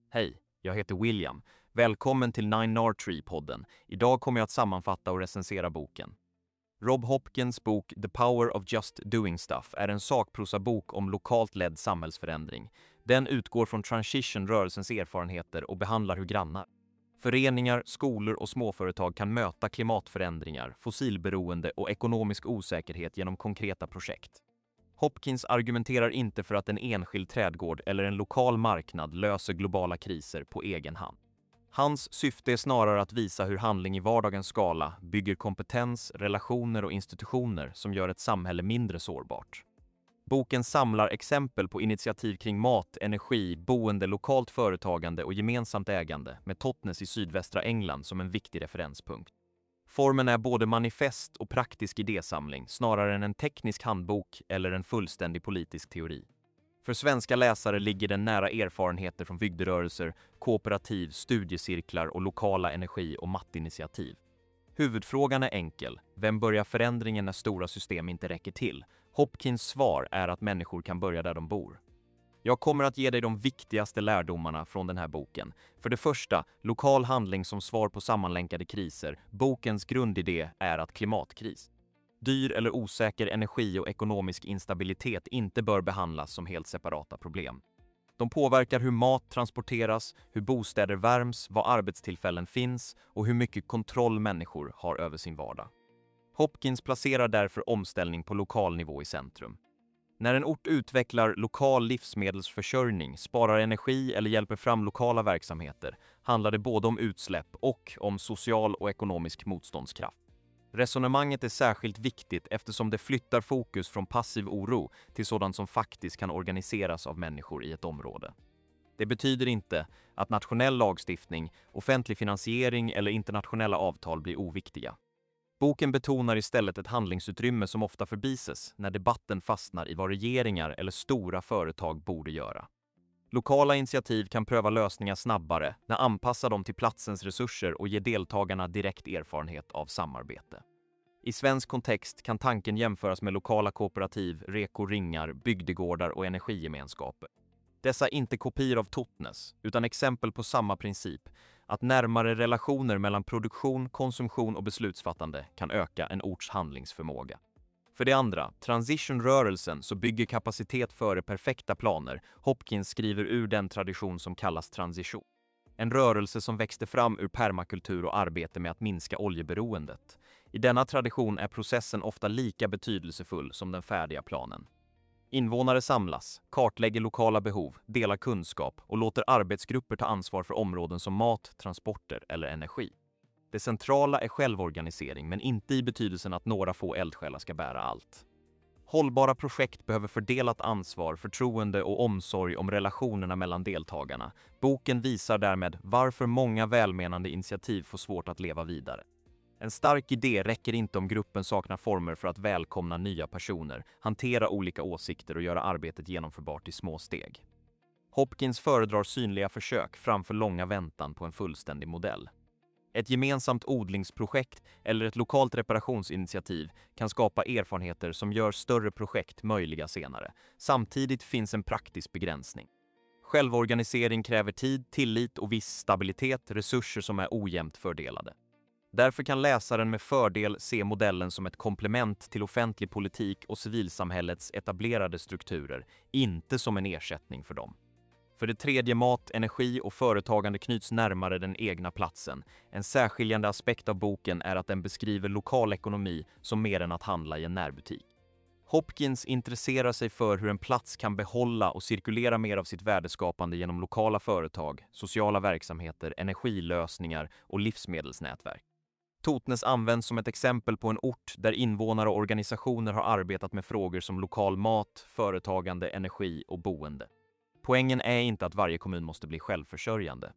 Hej, jag heter William. Välkommen till 9R-Tree-podden. Idag kommer jag att sammanfatta och recensera boken. Rob Hopkins bok The Power of Just Doing Stuff är en sakprosabok om lokalt ledd samhällsförändring. Den utgår från Transition-rörelsens erfarenheter och behandlar hur grannar, föreningar, skolor och småföretag kan möta klimatförändringar, fossilberoende och ekonomisk osäkerhet genom konkreta projekt. Hopkins argumenterar inte för att en enskild trädgård eller en lokal marknad löser globala kriser på egen hand. Hans syfte är snarare att visa hur handling i vardagens skala bygger kompetens, relationer och institutioner som gör ett samhälle mindre sårbart. Boken samlar exempel på initiativ kring mat, energi, boende, lokalt företagande och gemensamt ägande med Totnes i sydvästra England som en viktig referenspunkt. Formen är både manifest och praktisk idésamling snarare än en teknisk handbok eller en fullständig politisk teori. För svenska läsare ligger den nära erfarenheter från bygderörelser, kooperativ, studiecirklar och lokala energi- och mattinitiativ. Huvudfrågan är enkel. Vem börjar förändringen när stora system inte räcker till? Hopkins svar är att människor kan börja där de bor. Jag kommer att ge dig de viktigaste lärdomarna från den här boken. För det första, lokal handling som svar på sammanlänkade kriser. Bokens grundidé är att klimatkris, dyr eller osäker energi och ekonomisk instabilitet inte bör behandlas som helt separata problem. De påverkar hur mat transporteras, hur bostäder värms, var arbetstillfällen finns och hur mycket kontroll människor har över sin vardag. Hopkins placerar därför omställning på lokal nivå i centrum. När en ort utvecklar lokal livsmedelsförsörjning, sparar energi eller hjälper fram lokala verksamheter handlar det både om utsläpp och om social och ekonomisk motståndskraft. Resonemanget är särskilt viktigt eftersom det flyttar fokus från passiv oro till sådant som faktiskt kan organiseras av människor i ett område. Det betyder inte att nationell lagstiftning, offentlig finansiering eller internationella avtal blir oviktiga. Boken betonar istället ett handlingsutrymme som ofta förbises när debatten fastnar i vad regeringar eller stora företag borde göra. Lokala initiativ kan pröva lösningar snabbare, anpassa dem till platsens resurser och ge deltagarna direkt erfarenhet av samarbete. I svensk kontext kan tanken jämföras med lokala kooperativ, reko-ringar, bygdegårdar och energigemenskaper. Dessa är inte kopior av Totnes, utan exempel på samma princip, att närmare relationer mellan produktion, konsumtion och beslutsfattande kan öka en orts handlingsförmåga. För det andra, transition-rörelsen så bygger kapacitet före perfekta planer. Hopkins skriver ur den tradition som kallas transition. En rörelse som växte fram ur permakultur och arbete med att minska oljeberoendet. I denna tradition är processen ofta lika betydelsefull som den färdiga planen. Invånare samlas, kartlägger lokala behov, delar kunskap och låter arbetsgrupper ta ansvar för områden som mat, transporter eller energi. Det centrala är självorganisering, men inte i betydelsen att några få eldsjälar ska bära allt. Hållbara projekt behöver fördelat ansvar, förtroende och omsorg om relationerna mellan deltagarna. Boken visar därmed varför många välmenande initiativ får svårt att leva vidare. En stark idé räcker inte om gruppen saknar former för att välkomna nya personer, hantera olika åsikter och göra arbetet genomförbart i små steg. Hopkins föredrar synliga försök framför långa väntan på en fullständig modell. Ett gemensamt odlingsprojekt eller ett lokalt reparationsinitiativ kan skapa erfarenheter som gör större projekt möjliga senare. Samtidigt finns en praktisk begränsning. Självorganisering kräver tid, tillit och viss stabilitet, resurser som är ojämnt fördelade. Därför kan läsaren med fördel se modellen som ett komplement till offentlig politik och civilsamhällets etablerade strukturer, inte som en ersättning för dem. För det tredje, mat, energi och företagande knyts närmare den egna platsen. En särskiljande aspekt av boken är att den beskriver lokal ekonomi som mer än att handla i en närbutik. Hopkins intresserar sig för hur en plats kan behålla och cirkulera mer av sitt värdeskapande genom lokala företag, sociala verksamheter, energilösningar och livsmedelsnätverk. Totnes används som ett exempel på en ort där invånare och organisationer har arbetat med frågor som lokal mat, företagande, energi och boende. Poängen är inte att varje kommun måste bli självförsörjande.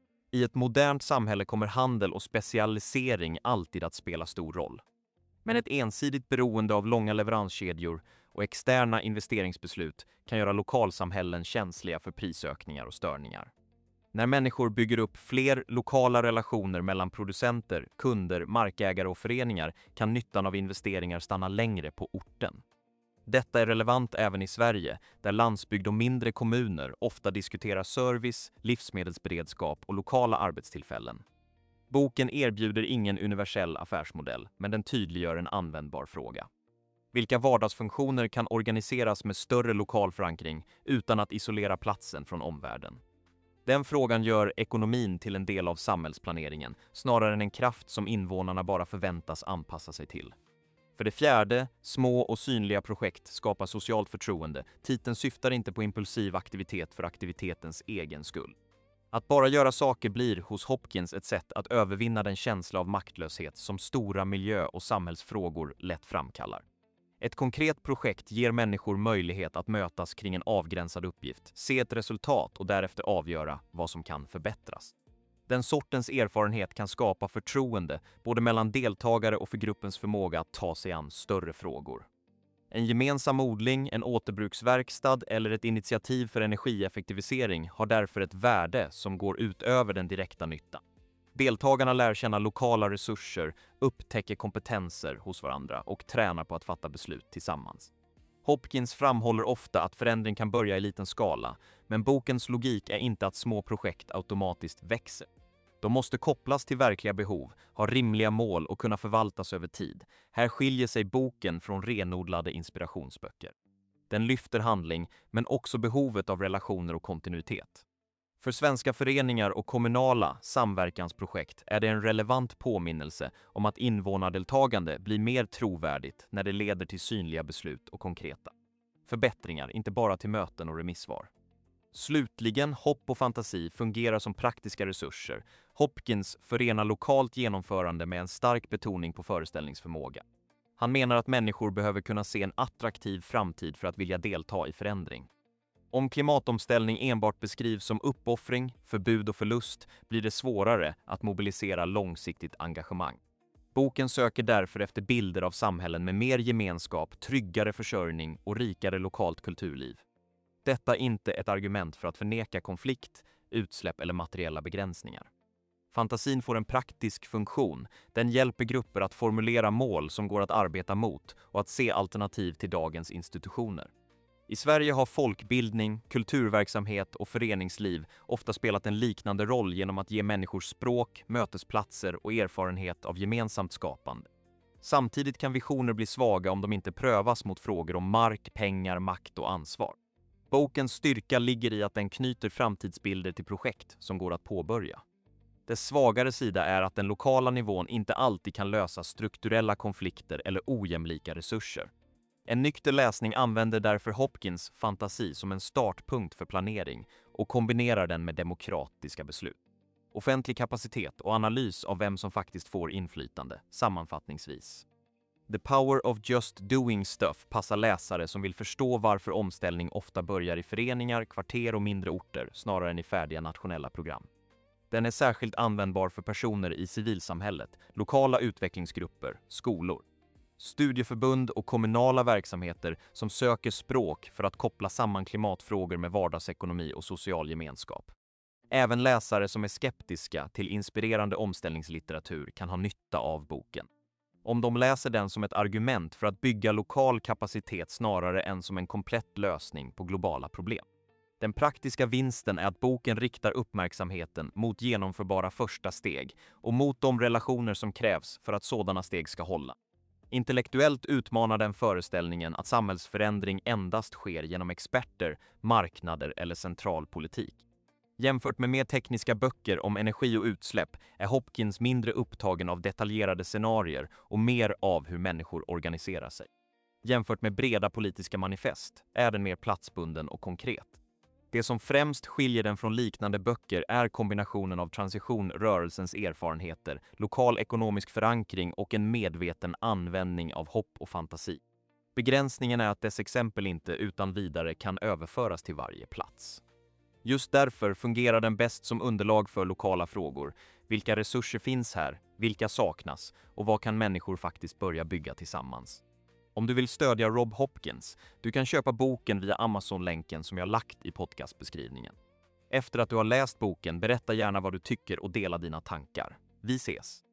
I ett modernt samhälle kommer handel och specialisering alltid att spela stor roll. Men ett ensidigt beroende av långa leveranskedjor och externa investeringsbeslut kan göra lokalsamhällen känsliga för prisökningar och störningar. När människor bygger upp fler lokala relationer mellan producenter, kunder, markägare och föreningar kan nyttan av investeringar stanna längre på orten. Detta är relevant även i Sverige, där landsbygd och mindre kommuner ofta diskuterar service, livsmedelsberedskap och lokala arbetstillfällen. Boken erbjuder ingen universell affärsmodell, men den tydliggör en användbar fråga. Vilka vardagsfunktioner kan organiseras med större lokal förankring utan att isolera platsen från omvärlden? Den frågan gör ekonomin till en del av samhällsplaneringen, snarare än en kraft som invånarna bara förväntas anpassa sig till. För det fjärde, små och synliga projekt skapar socialt förtroende. Titeln syftar inte på impulsiv aktivitet för aktivitetens egen skull. Att bara göra saker blir hos Hopkins ett sätt att övervinna den känsla av maktlöshet som stora miljö- och samhällsfrågor lätt framkallar. Ett konkret projekt ger människor möjlighet att mötas kring en avgränsad uppgift, se ett resultat och därefter avgöra vad som kan förbättras. Den sortens erfarenhet kan skapa förtroende både mellan deltagare och för gruppens förmåga att ta sig an större frågor. En gemensam odling, en återbruksverkstad eller ett initiativ för energieffektivisering har därför ett värde som går utöver den direkta nyttan. Deltagarna lär känna lokala resurser, upptäcker kompetenser hos varandra och tränar på att fatta beslut tillsammans. Hopkins framhåller ofta att förändring kan börja i liten skala, men bokens logik är inte att små projekt automatiskt växer. De måste kopplas till verkliga behov, ha rimliga mål och kunna förvaltas över tid. Här skiljer sig boken från renodlade inspirationsböcker. Den lyfter handling, men också behovet av relationer och kontinuitet. För svenska föreningar och kommunala samverkansprojekt är det en relevant påminnelse om att invånardeltagande blir mer trovärdigt när det leder till synliga beslut och konkreta förbättringar, inte bara till möten och remissvar. Slutligen, hopp och fantasi fungerar som praktiska resurser. Hopkins förenar lokalt genomförande med en stark betoning på föreställningsförmåga. Han menar att människor behöver kunna se en attraktiv framtid för att vilja delta i förändring. Om klimatomställning enbart beskrivs som uppoffring, förbud och förlust blir det svårare att mobilisera långsiktigt engagemang. Boken söker därför efter bilder av samhällen med mer gemenskap, tryggare försörjning och rikare lokalt kulturliv. Detta är inte ett argument för att förneka konflikt, utsläpp eller materiella begränsningar. Fantasin får en praktisk funktion. Den hjälper grupper att formulera mål som går att arbeta mot och att se alternativ till dagens institutioner. I Sverige har folkbildning, kulturverksamhet och föreningsliv ofta spelat en liknande roll genom att ge människor språk, mötesplatser och erfarenhet av gemensamt skapande. Samtidigt kan visioner bli svaga om de inte prövas mot frågor om mark, pengar, makt och ansvar. Bokens styrka ligger i att den knyter framtidsbilder till projekt som går att påbörja. Dess svagare sida är att den lokala nivån inte alltid kan lösa strukturella konflikter eller ojämlika resurser. En nykter läsning använder därför Hopkins fantasi som en startpunkt för planering och kombinerar den med demokratiska beslut. Offentlig kapacitet och analys av vem som faktiskt får inflytande, sammanfattningsvis. The Power of Just Doing Stuff passar läsare som vill förstå varför omställning ofta börjar i föreningar, kvarter och mindre orter snarare än i färdiga nationella program. Den är särskilt användbar för personer i civilsamhället, lokala utvecklingsgrupper, skolor, studieförbund och kommunala verksamheter som söker språk för att koppla samman klimatfrågor med vardagsekonomi och social gemenskap. Även läsare som är skeptiska till inspirerande omställningslitteratur kan ha nytta av boken. Om de läser den som ett argument för att bygga lokal kapacitet snarare än som en komplett lösning på globala problem. Den praktiska vinsten är att boken riktar uppmärksamheten mot genomförbara första steg och mot de relationer som krävs för att sådana steg ska hålla. Intellektuellt utmanar den föreställningen att samhällsförändring endast sker genom experter, marknader eller central politik. Jämfört med mer tekniska böcker om energi och utsläpp är Hopkins mindre upptagen av detaljerade scenarier och mer av hur människor organiserar sig. Jämfört med breda politiska manifest är den mer platsbunden och konkret. Det som främst skiljer den från liknande böcker är kombinationen av transition-rörelsens erfarenheter, lokal ekonomisk förankring och en medveten användning av hopp och fantasi. Begränsningen är att dess exempel inte utan vidare kan överföras till varje plats. Just därför fungerar den bäst som underlag för lokala frågor. Vilka resurser finns här? Vilka saknas? Och vad kan människor faktiskt börja bygga tillsammans? Om du vill stödja Rob Hopkins, du kan köpa boken via Amazon-länken som jag lagt i podcastbeskrivningen. Efter att du har läst boken, berätta gärna vad du tycker och dela dina tankar. Vi ses!